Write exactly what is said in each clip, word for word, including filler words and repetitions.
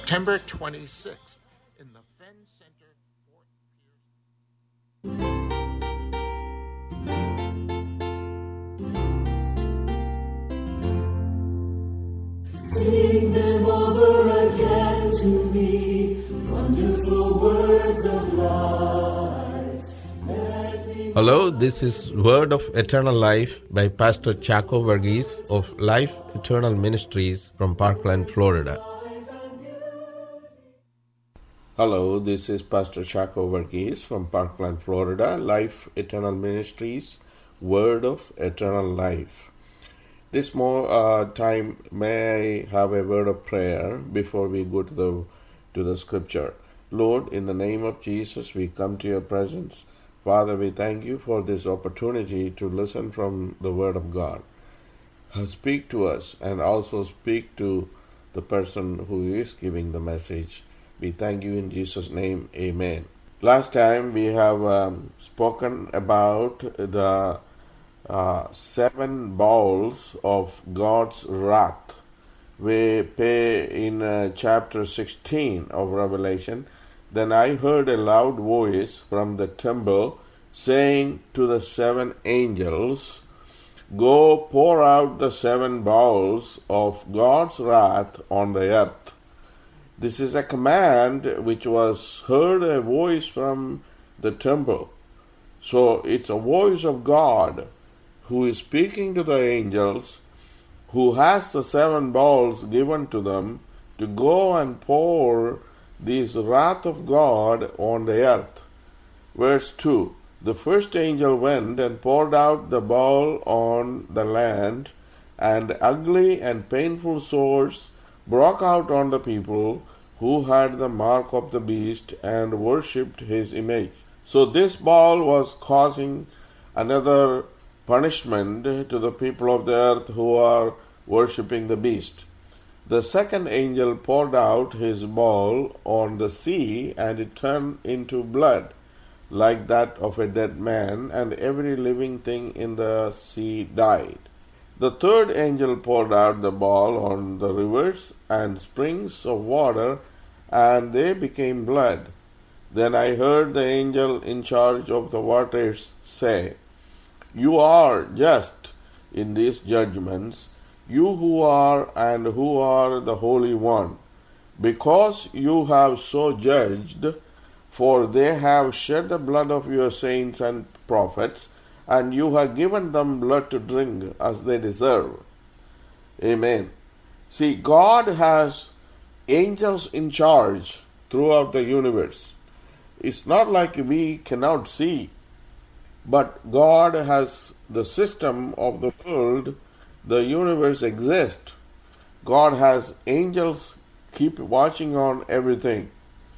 September twenty-sixth, in the Fenn Center, Fort Pierce. Sing them over again to me, wonderful words of life. Hello, this is Word of Eternal Life by Pastor Chaco Verghese of Life Eternal Ministries from Parkland, Florida. Hello, this is Pastor Chaco Verghese from Parkland, Florida, Life Eternal Ministries, Word of Eternal Life. This more uh, time, may I have a word of prayer before we go to the to the scripture. Lord, in the name of Jesus, we come to your presence. Father, we thank you for this opportunity to listen from the Word of God. Speak to us and also speak to the person who is giving the message. We thank you in Jesus' name. Amen. Last time we have um, spoken about the uh, seven bowls of God's wrath. We pay in uh, chapter sixteen of Revelation. Then I heard a loud voice from the temple saying to the seven angels, Go pour out the seven bowls of God's wrath on the earth. This is a command which was heard a voice from the temple. So it's a voice of God who is speaking to the angels, who has the seven bowls given to them to go and pour this wrath of God on the earth. Verse two, the first angel went and poured out the bowl on the land, and ugly and painful sores broke out on the people who had the mark of the beast and worshipped his image. So this bowl was causing another punishment to the people of the earth who are worshipping the beast. The second angel poured out his bowl on the sea, and it turned into blood, like that of a dead man, and every living thing in the sea died. The third angel poured out the bowl on the rivers and springs of water, and they became blood. Then I heard the angel in charge of the waters say, You are just in these judgments, you who are and who are the Holy One, because you have so judged, for they have shed the blood of your saints and prophets, and you have given them blood to drink as they deserve. Amen. See, God has angels in charge throughout the universe. It's not like we cannot see, but God has the system of the world. The universe exists. God has angels keep watching on everything.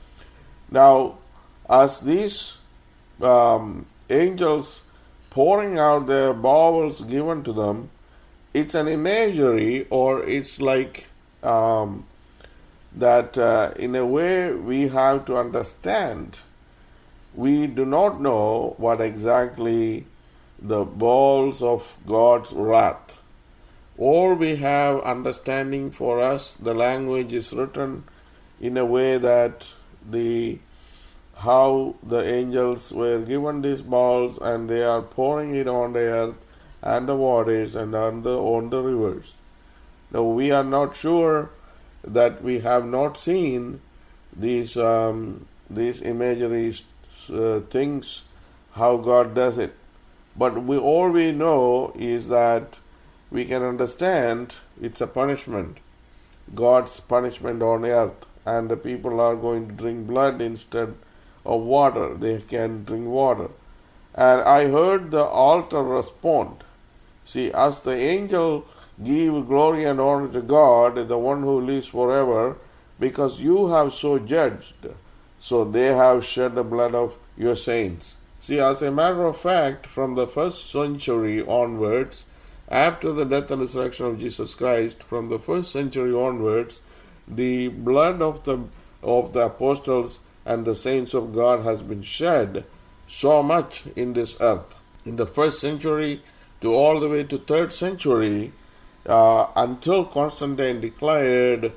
Now, as these um, angels pouring out their bowls given to them, it's an imagery, or it's like um, that uh, in a way we have to understand. We do not know what exactly the bowls of God's wrath. All we have understanding for us, the language is written in a way that the how the angels were given these bowls and they are pouring it on the earth and the waters and on the, on the rivers. Now we are not sure that we have not seen these um, these imageries uh, things, how God does it. But we all we know is that we can understand it's a punishment, God's punishment on earth, and the people are going to drink blood instead of water. They can drink water. And I heard the altar respond. See, as the angel give glory and honor to God, the one who lives forever, because you have so judged, so they have shed the blood of your saints. See, as a matter of fact, from the first century onwards, after the death and resurrection of Jesus Christ, from the first century onwards, the blood of the of the apostles and the saints of God has been shed so much in this earth. In the first century to all the way to third century, uh, until Constantine declared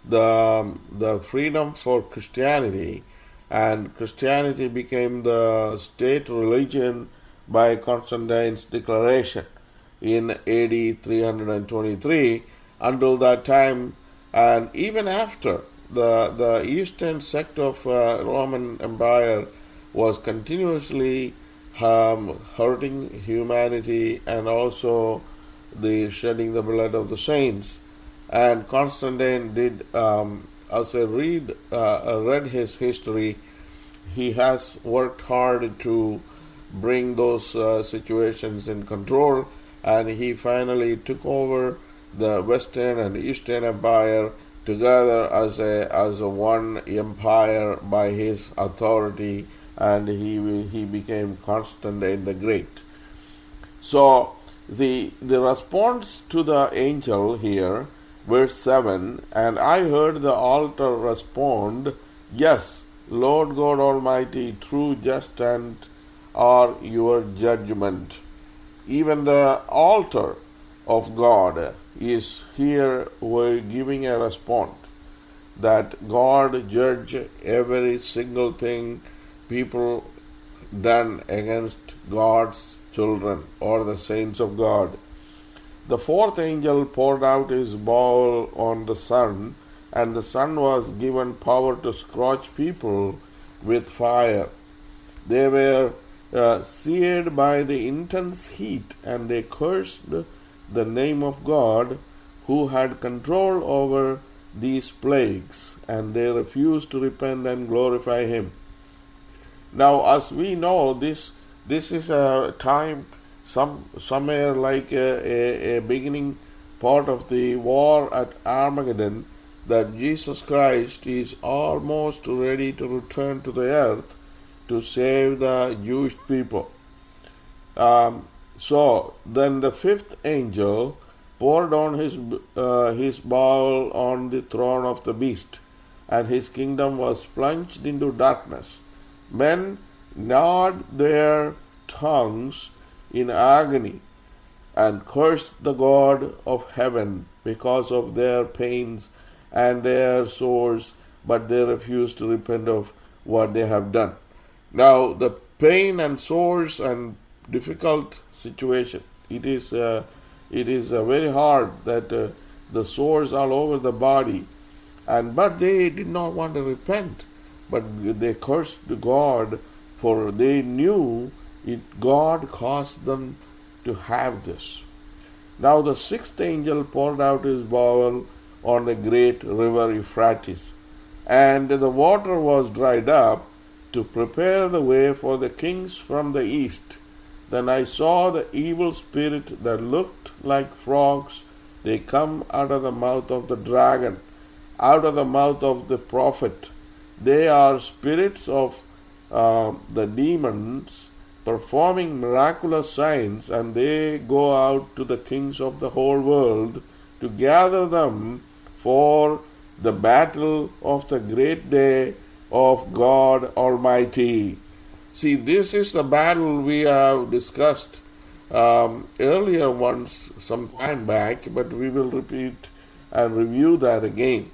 the, the freedom for Christianity, and Christianity became the state religion by Constantine's declaration in A D three twenty-three. Until that time, and even after, the, the eastern sect of uh, Roman Empire was continuously um, hurting humanity and also the shedding the blood of the saints. And Constantine did, um, as I read, uh, read his history, he has worked hard to bring those uh, situations in control, and he finally took over the Western and Eastern Empire together as a as a one empire by his authority, and he he became Constantine the Great. So the the response to the angel here, verse seven, and I heard the altar respond, yes, Lord God Almighty, true, just, and are your judgment. Even the altar of God is here we're giving a response that God judge every single thing people done against God's children or the saints of God. The fourth angel poured out his bowl on the sun, and the sun was given power to scorch people with fire. They were uh, seared by the intense heat, and they cursed the name of God who had control over these plagues, and they refused to repent and glorify him. Now, as we know, this this is a time some somewhere like a, a, a beginning part of the war at Armageddon, that Jesus Christ is almost ready to return to the earth to save the Jewish people. Um, so then the fifth angel poured on his uh, his bowl on the throne of the beast, and his kingdom was plunged into darkness. Men gnawed their tongues in agony and cursed the God of heaven because of their pains and their sores, but they refused to repent of what they have done. Now, the pain and sores and difficult situation, it is uh, it is uh, very hard that uh, the sores all over the body, and but they did not want to repent, but they cursed God, for they knew it God caused them to have this. Now the sixth angel poured out his bowl on the great river Euphrates, and the water was dried up to prepare the way for the kings from the east. Then I saw the evil spirit that looked like frogs. They come out of the mouth of the dragon, out of the mouth of the prophet. They are spirits of uh, the demons, performing miraculous signs, and they go out to the kings of the whole world to gather them for the battle of the great day of God Almighty. See, this is the battle we have discussed um, earlier once, some time back, but we will repeat and review that again,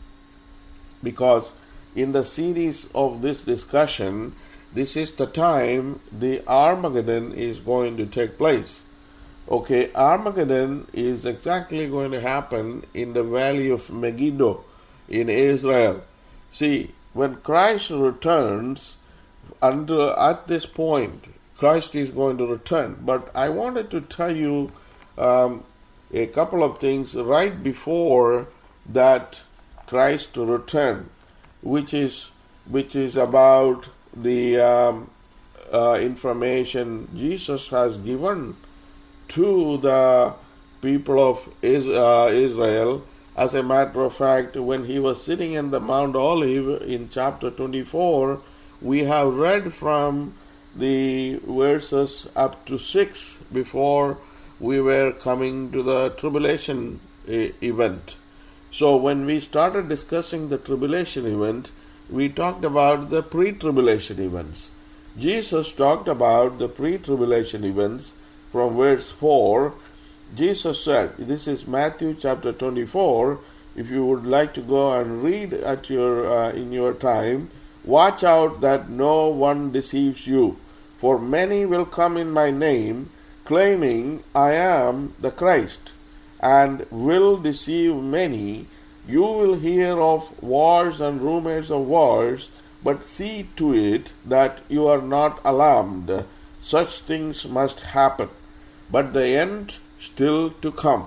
because in the series of this discussion, this is the time the Armageddon is going to take place. Okay, Armageddon is exactly going to happen in the valley of Megiddo in Israel. See, when Christ returns, until at this point, Christ is going to return. But I wanted to tell you um, a couple of things right before that Christ return, which is which is about the um, uh, information Jesus has given to the people of Israel. As a matter of fact, when he was sitting in the Mount Olive in chapter twenty-four, we have read from the verses up to six before we were coming to the tribulation event. So when we started discussing the tribulation event, we talked about the pre-tribulation events. Jesus talked about the pre-tribulation events from verse four. Jesus said, this is Matthew chapter twenty-four, If you would like to go and read at your uh, in your time, watch out that no one deceives you. For many will come in my name, claiming I am the Christ, and will deceive many. You will hear of wars and rumors of wars, but see to it that you are not alarmed. Such things must happen, but the end still to come.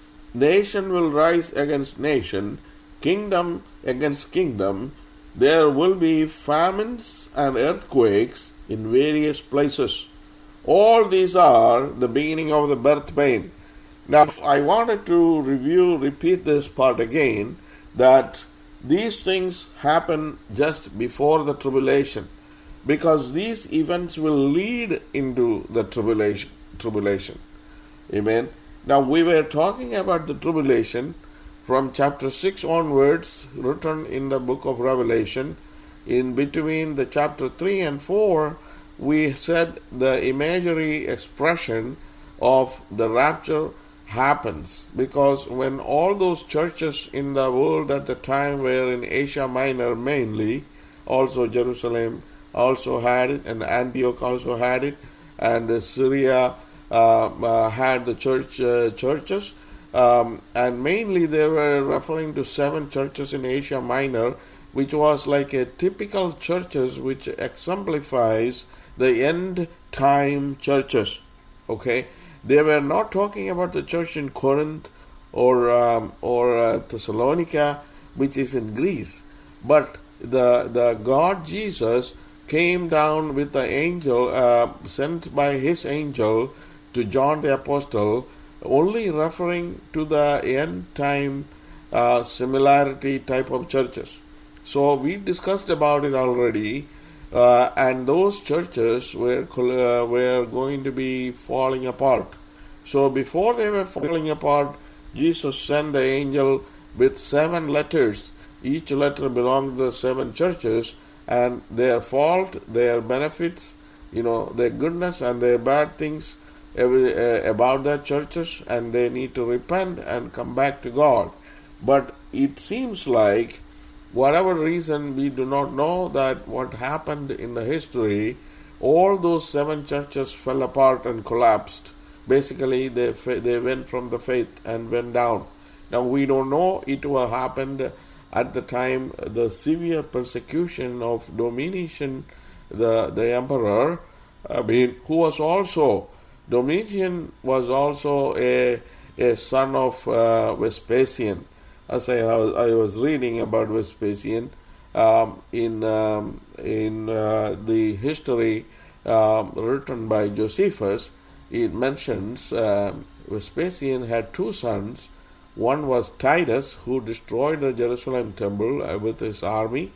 Nation will rise against nation, kingdom against kingdom. There will be famines and earthquakes in various places. All these are the beginning of the birth pain. Now, I wanted to review, repeat this part again, that these things happen just before the tribulation, because these events will lead into the tribulation. Tribulation. Amen. Now, we were talking about the tribulation from chapter six onwards, written in the book of Revelation. In between the chapter three and four, we said the imagery expression of the rapture happens, because when all those churches in the world at the time were in Asia Minor mainly, also Jerusalem also had it, and Antioch also had it, and Syria uh, uh, had the church uh, churches, um, and mainly they were referring to seven churches in Asia Minor, which was like a typical churches which exemplifies the end time churches. Okay, they were not talking about the church in Corinth or um, or uh, Thessalonica, which is in Greece, but the the God Jesus came down with the angel uh, sent by his angel to John the Apostle, only referring to the end time uh, similarity type of churches. So we discussed about it already, uh, and those churches were uh, were going to be falling apart. So before they were falling apart, Jesus sent the angel with seven letters. Each letter belonged to the seven churches, and their fault, their benefits, you know, their goodness and their bad things every, uh, about their churches, and they need to repent and come back to God. But it seems like, whatever reason, we do not know that what happened in the history, all those seven churches fell apart and collapsed. Basically, they they went from the faith and went down. Now, we don't know it what happened at the time, the severe persecution of Domitian, the, the emperor, I mean, who was also, Domitian was also a, a son of uh, Vespasian. As I, I was reading about Vespasian um, in, um, in uh, the history um, written by Josephus, it mentions uh, Vespasian had two sons. One was Titus, who destroyed the Jerusalem temple with his army,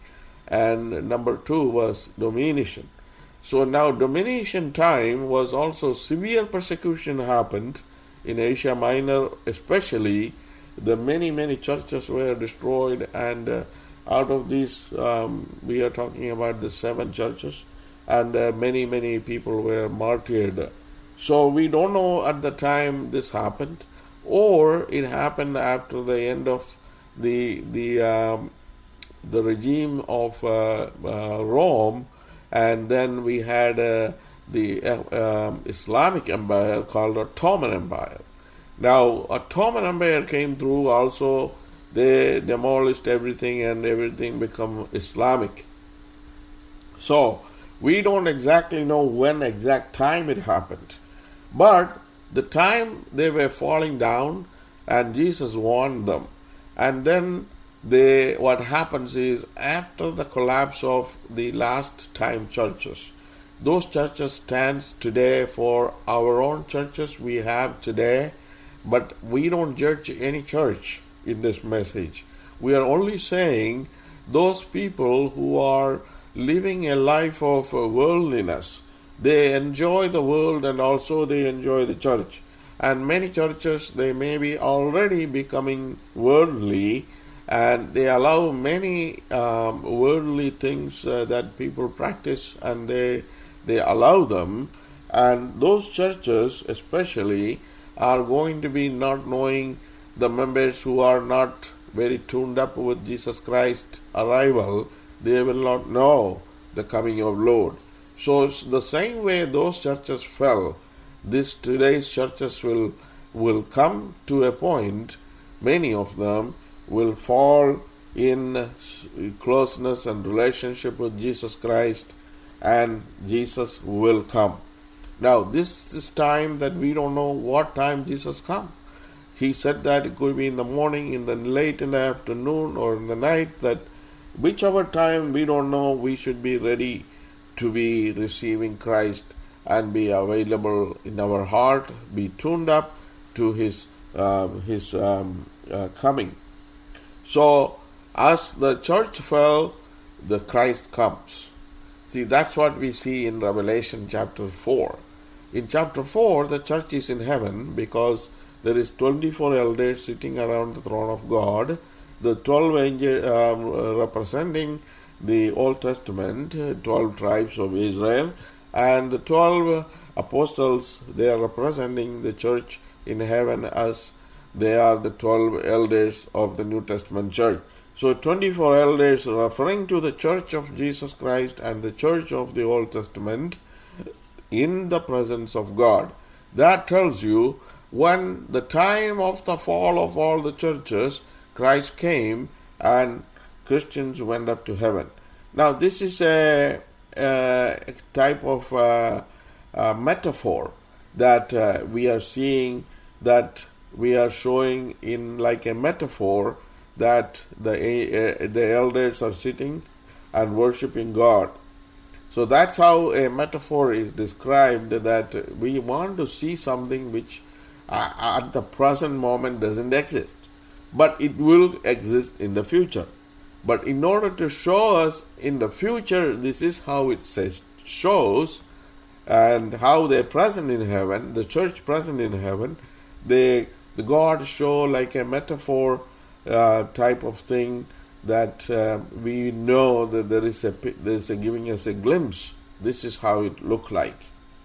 and number two was Domitian. So now Domitian time was also severe persecution happened in Asia Minor, especially the many many churches were destroyed, and uh, out of these um, we are talking about the seven churches, and uh, many many people were martyred. So we don't know at the time this happened, or it happened after the end of the the um, the regime of uh, uh, Rome, and then we had uh, the uh, um, Islamic Empire called Ottoman Empire. Now, Ottoman Empire came through also. They demolished everything, and everything became Islamic. So we don't exactly know when exact time it happened, but the time they were falling down, and Jesus warned them. And then they, what happens is, after the collapse of the last time churches, those churches stands today for our own churches we have today, but we don't judge any church in this message. We are only saying those people who are living a life of worldliness, they enjoy the world and also they enjoy the church. And many churches, they may be already becoming worldly, and they allow many um, worldly things uh, that people practice, and they they allow them. And those churches especially are going to be not knowing the members who are not very tuned up with Jesus Christ's arrival, they will not know the coming of Lord. So the same way those churches fell, this today's churches will will come to a point, many of them will fall in closeness and relationship with Jesus Christ, and Jesus will come. Now, this is time that we don't know what time Jesus comes. He said that it could be in the morning, in the late in the afternoon, or in the night, that whichever time we don't know, we should be ready to be receiving Christ and be available in our heart, be tuned up to His uh, His um, uh, coming. So, as the church fell, the Christ comes. See, that's what we see in Revelation chapter four. In chapter four, the church is in heaven because there is twenty-four elders sitting around the throne of God, the twelve angels um, representing the Old Testament, twelve tribes of Israel, and the twelve apostles, they are representing the church in heaven as they are the twelve elders of the New Testament church. So twenty-four elders are referring to the church of Jesus Christ and the church of the Old Testament in the presence of God. That tells you when the time of the fall of all the churches, Christ came and Christians went up to heaven. Now this is a, a type of uh, a metaphor that uh, we are seeing, that we are showing in like a metaphor, that the uh, the elders are sitting and worshiping God. So that's how a metaphor is described, that we want to see something which uh, at the present moment doesn't exist, but it will exist in the future. But in order to show us in the future, this is how it says, shows, and how they're present in heaven, the church present in heaven, they, the God show like a metaphor uh, type of thing, that uh, we know that there is a there is a giving us a glimpse. This is how it looked like.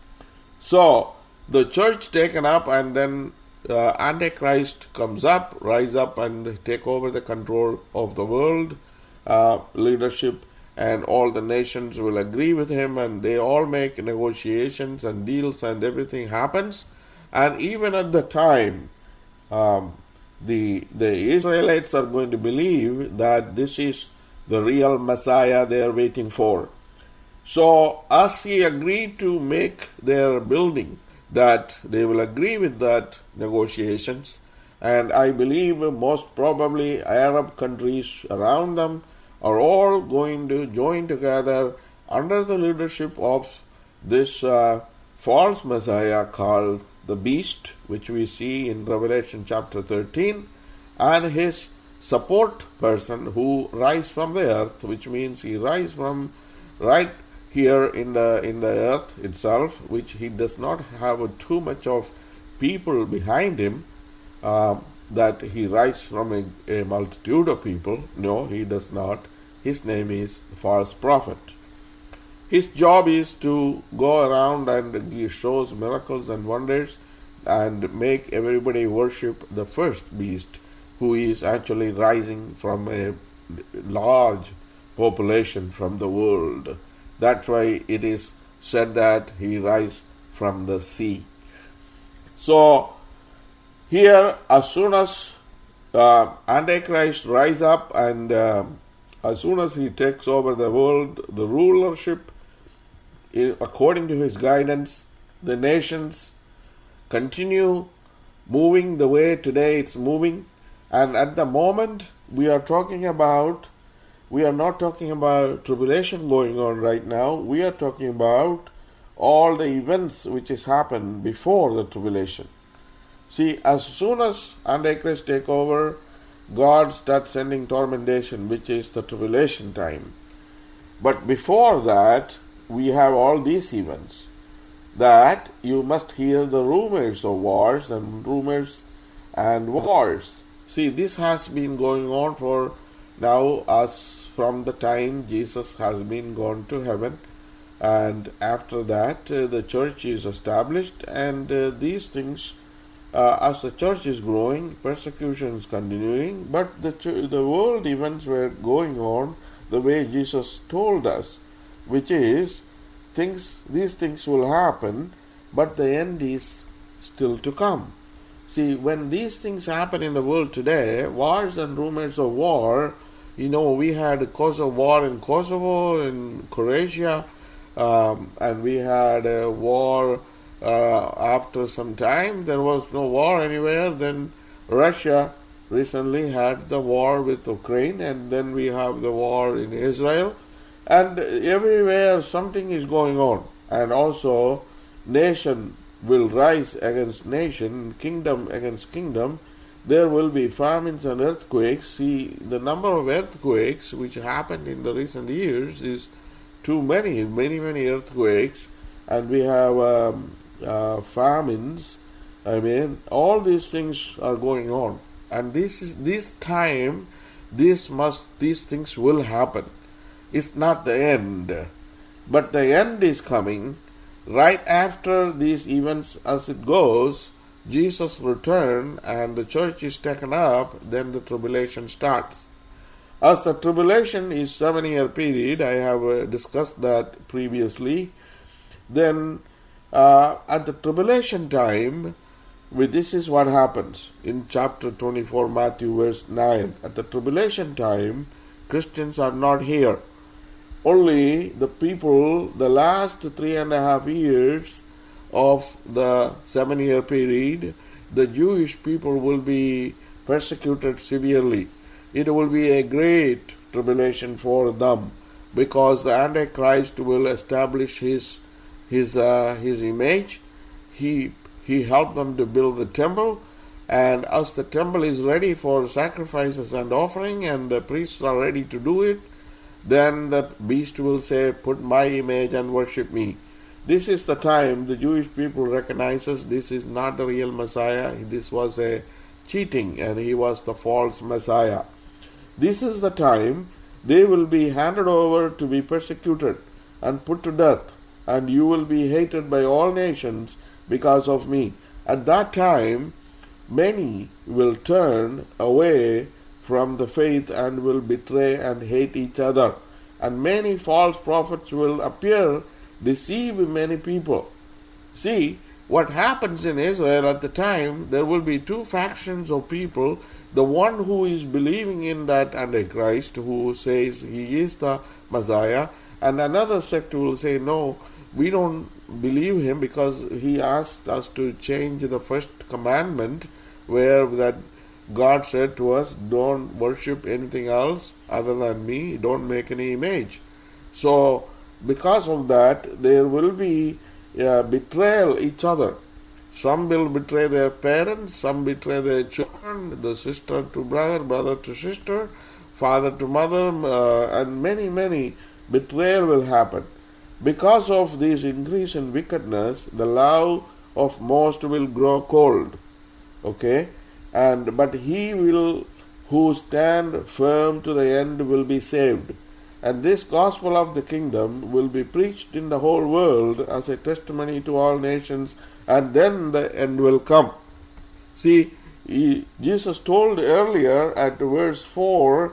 So the church taken up, and then uh, Antichrist comes up, rise up and take over the control of the world uh, leadership, and all the nations will agree with him, and they all make negotiations and deals, and everything happens. And even at the time, um, The, the Israelites are going to believe that this is the real Messiah they are waiting for. So as he agreed to make their building, that they will agree with that negotiations, and I believe most probably Arab countries around them are all going to join together under the leadership of this uh, false Messiah called the beast, which we see in Revelation chapter thirteen, and his support person who rise from the earth, which means he rise from right here in the in the earth itself, which he does not have too much of people behind him, uh, that he rise from a, a multitude of people. No, he does not. His name is false prophet. His job is to go around and he shows miracles and wonders and make everybody worship the first beast, who is actually rising from a large population from the world. That's why it is said that he rises from the sea. So here, as soon as uh, Antichrist rise up, and uh, as soon as he takes over the world, the rulership, according to his guidance, the nations continue moving the way today it's moving. And at the moment we are talking about, we are not talking about tribulation going on right now. We are talking about all the events which has happened before the tribulation. See, as soon as Antichrist take over, God starts sending tormentation, which is the tribulation time. But before that, we have all these events, that you must hear the rumors of wars and rumors and wars. See, this has been going on for now, as from the time Jesus has been gone to heaven, and after that uh, the church is established, and uh, these things uh, as the church is growing, persecution is continuing, but the ch- the world events were going on the way Jesus told us, which is things these things will happen, but the end is still to come. See, when these things happen in the world today, wars and rumors of war, you know, we had a Kosovo war in Kosovo, in Croatia, um, and we had a war uh, after some time. There was no war anywhere. Then Russia recently had the war with Ukraine, and then we have the war in Israel. And everywhere something is going on. And also, nation will rise against nation, kingdom against kingdom. There will be famines and earthquakes. See, the number of earthquakes which happened in the recent years is too many, many, many earthquakes. And we have um, uh, famines. I mean, all these things are going on. And this is this time, this must, these things will happen. It's not the end. But the end is coming. Right after these events as it goes, Jesus returns and the church is taken up, then the tribulation starts. As the tribulation is seven year period, I have uh, discussed that previously, then uh, at the tribulation time, with this is what happens in chapter twenty-four, Matthew verse nine. At the tribulation time, Christians are not here. Only the people, the last three and a half years of the seven year period, the Jewish people will be persecuted severely. It will be a great tribulation for them because the Antichrist will establish his his uh, his image. He he helped them to build the temple, and as the temple is ready for sacrifices and offering, and the priests are ready to do it, then the beast will say, "Put my image and worship me." This is the time the Jewish people recognizes this is not the real Messiah. This was a cheating, and he was the false Messiah. This is the time they will be handed over to be persecuted and put to death, and you will be hated by all nations because of me. At that time, many will turn away from the faith and will betray and hate each other. And many false prophets will appear, deceive many people. See, what happens in Israel at the time, there will be two factions of people. The one who is believing in that Antichrist, who says he is the Messiah, and another sect will say, no, we don't believe him because he asked us to change the first commandment where that God said to us, don't worship anything else other than me, don't make any image. So, because of that, there will be uh, betrayal each other. Some will betray their parents, some betray their children, the sister to brother, brother to sister, father to mother, uh, and many, many betrayal will happen. Because of this increase in wickedness, the love of most will grow cold. Okay? And but he will who stand firm to the end will be saved. And this gospel of the kingdom will be preached in the whole world as a testimony to all nations, and then the end will come. See, he, Jesus told earlier at verse four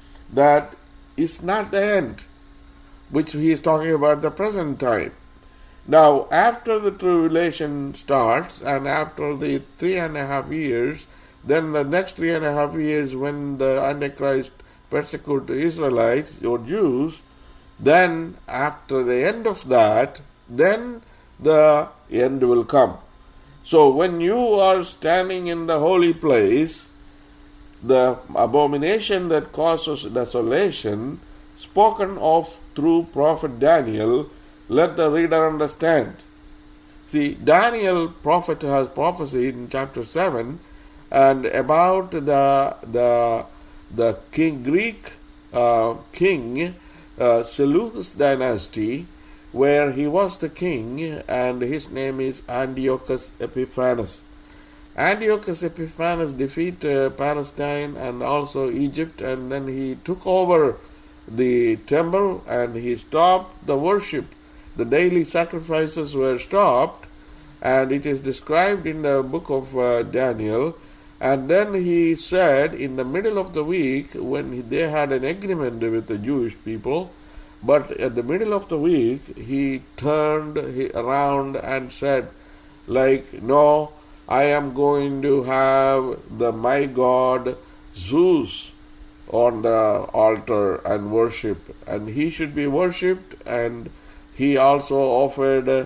that it's not the end, which he is talking about the present time. Now, after the tribulation starts, and after the three and a half years, then the next three and a half years when the Antichrist persecute the Israelites or Jews, then after the end of that, then the end will come. So when you are standing in the holy place, the abomination that causes desolation, spoken of through prophet Daniel, let the reader understand. See, Daniel prophet has prophesied in chapter seven and about the the the king Greek uh, king uh, Seleucus dynasty, where he was the king, and his name is Antiochus Epiphanes. Antiochus Epiphanes defeated uh, Palestine and also Egypt, and then he took over the temple and he stopped the worship. The daily sacrifices were stopped, and it is described in the book of uh, Daniel. And then he said in the middle of the week, when they had an agreement with the Jewish people, but at the middle of the week, he turned around and said, like, no, I am going to have the my God Zeus on the altar and worship, and he should be worshipped. And he also offered a,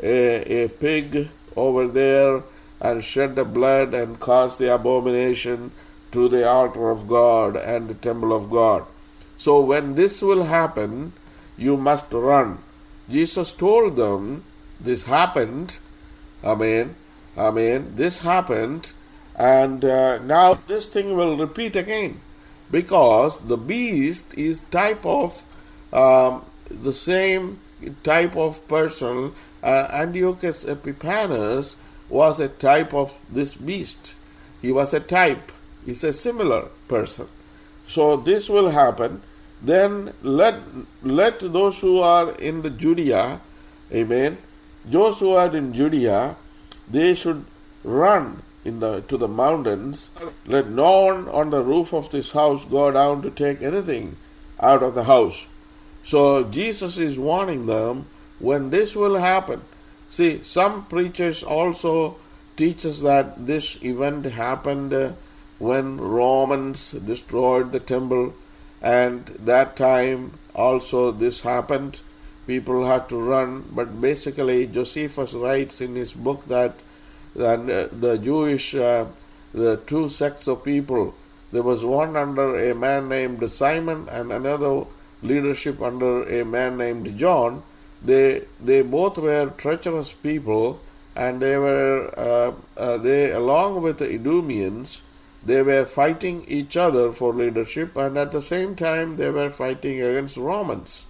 a pig over there and shed the blood and caused the abomination to the altar of God and the temple of God. So when this will happen, you must run. Jesus told them this happened. Amen. Amen. This happened, and uh, now this thing will repeat again, because the beast is type of um, the same type of person. Uh, Antiochus Epiphanes was a type of this beast. He was a type. He's a similar person. So this will happen. Then let let those who are in the Judea, amen, those who are in Judea, they should run in the to the mountains. Let no one on the roof of this house go down to take anything out of the house. So Jesus is warning them when this will happen. See, some preachers also teach us that this event happened uh, when Romans destroyed the temple, and that time also this happened. People had to run, but basically Josephus writes in his book that, that uh, the Jewish, uh, the two sects of people, there was one under a man named Simon and another leadership under a man named John. They they both were treacherous people, and they were uh, uh, they along with the Idumeans, they were fighting each other for leadership, and at the same time they were fighting against Romans.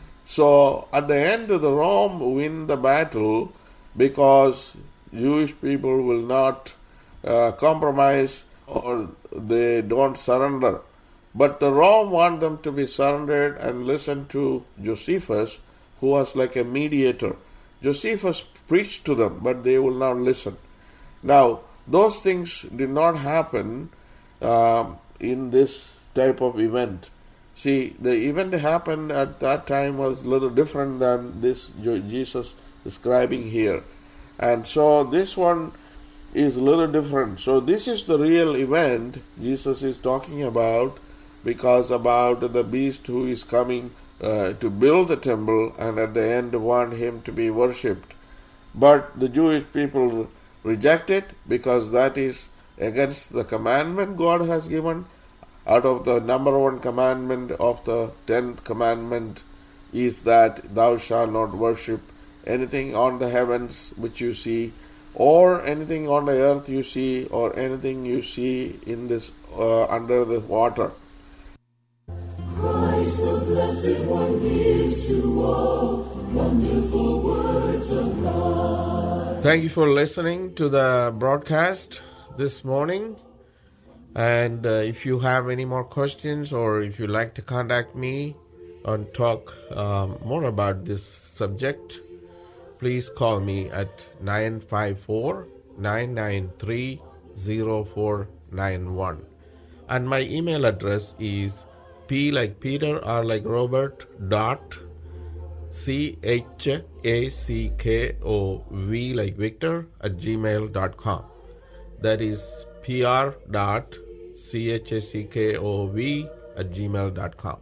So at the end, the Rome win the battle because Jewish people will not uh, compromise, or they don't surrender. But the Rome want them to be surrendered and listen to Josephus, who was like a mediator. Josephus preached to them, but they will not listen. Now, those things did not happen uh, in this type of event. See, the event happened at that time was a little different than this Jesus describing here. And so this one is a little different. So this is the real event Jesus is talking about, because about the beast who is coming uh, to build the temple, and at the end want him to be worshipped. But the Jewish people reject it, because that is against the commandment God has given. Out of the number one commandment of the tenth commandment is that thou shalt not worship anything on the heavens which you see, or anything on the earth you see, or anything you see in this uh, under the water. Christ the Blessed One gives to all wonderful words of life. Thank you for listening to the broadcast this morning. And uh, if you have any more questions, or if you'd like to contact me and talk um, more about this subject, please call me at nine five four, nine nine three, zero four nine one. And my email address is P like Peter, R like Robert, dot C H A C K O V like Victor at gmail dot com. That is P R dot C H A C K O V at gmail dot com.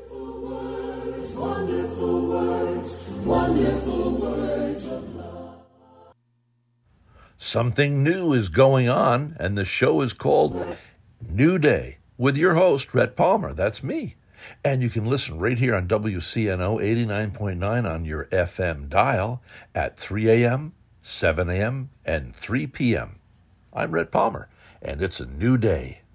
Wonderful words, wonderful words of love. Something new is going on, and the show is called New Day with your host, Rhett Palmer. That's me. And you can listen right here on W C N O eighty-nine point nine on your F M dial at three a.m., seven a.m., and three p.m. I'm Rhett Palmer, and it's a new day.